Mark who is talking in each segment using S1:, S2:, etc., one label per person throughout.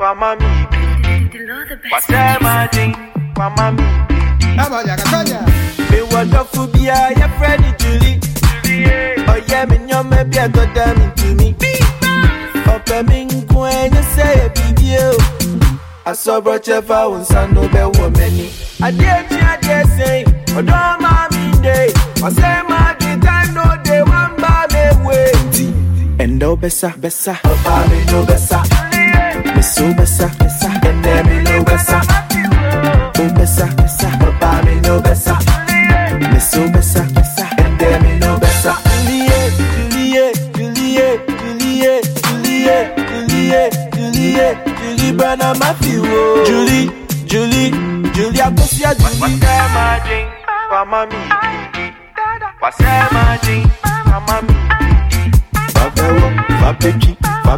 S1: for mommy. What's that, my thing? For mommy. Me want to phobia, your friend Julie. Oh, yeah, me, you're maybe I got them into me. Open me, when you say, baby, I saw Brochev, I was a noble woman. I did say, oh, don't mommy day. I say, my time, no, they want by me way. And no bessa, oh, me no bessa. Me so bessa, and then me no bessa. Oh, bessa, oh, me no bessa. Me so bessa, and then me no bessa. Julie, Bana Matthew. Julie, I go see a Julie. What's that magic for mommy? What's that magic for mommy? Fabechi.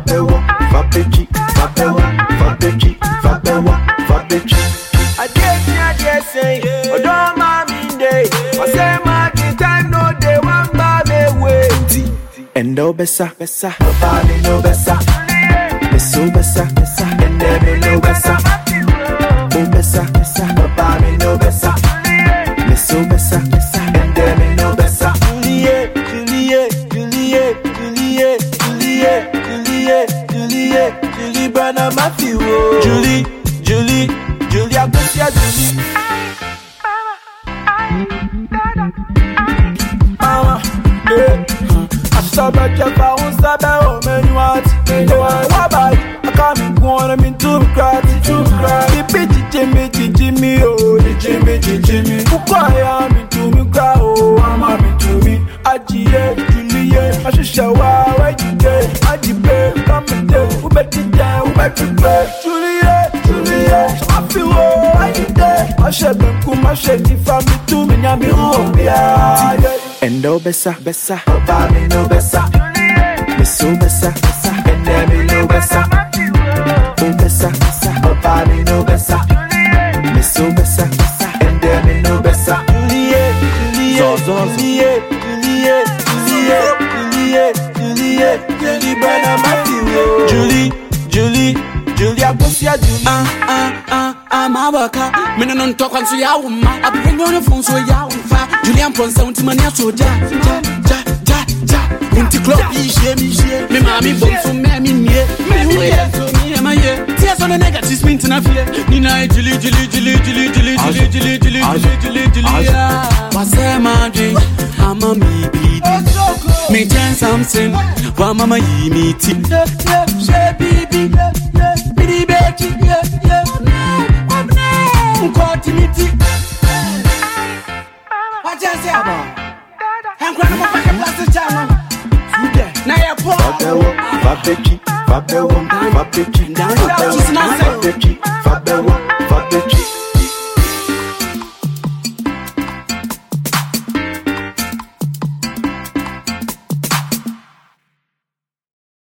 S1: I dare say, oh, don't mommy day. I say, my time, no, they want by me way. And no bessa, oh, me no bessa. Me so bessa, and then me no bessa. Oh, bessa, oh, me no bessa. Me so bessa, and then me no bessa. Julie, Bana Matthew. Julie, I go see a Julie. Mama, I saw Brochev, I won't stop at home and what? What about it? I can't go on, I'm in too cry. Jimmy, oh, Jimmy. Who cry, I'm into me cry, oh, I'm into me. Julie, I should show how I did it. I did it, come and tell, who bet it down, who bet it back. Julie, I feel, oh, I did it. I should be cool, my shady family to me, I'm and no bessa, oh, me no bessa. Me so bessa, and then me no bessa. Oh, bessa, oh, me no bessa. Me so bessa, and then me no bessa. Julie, Bana Matthew. Julie, I go see a Julie.
S2: I'm a worker. Me no talk on so ya woman. I bring on the phone so ya woman. Julian Ponce, unti mania so ja. Unti club me me mami bon so me nie. Me we so me am here. Tears on the negative mean to fear. Nina Julie. What's that magic? I'm a me bleed. Me turn something. Why mama yi me tea? Baby. Bidi baby. Continuity. What you say about? I'm going to make a plastic channel. Now you're poor. Fabechi.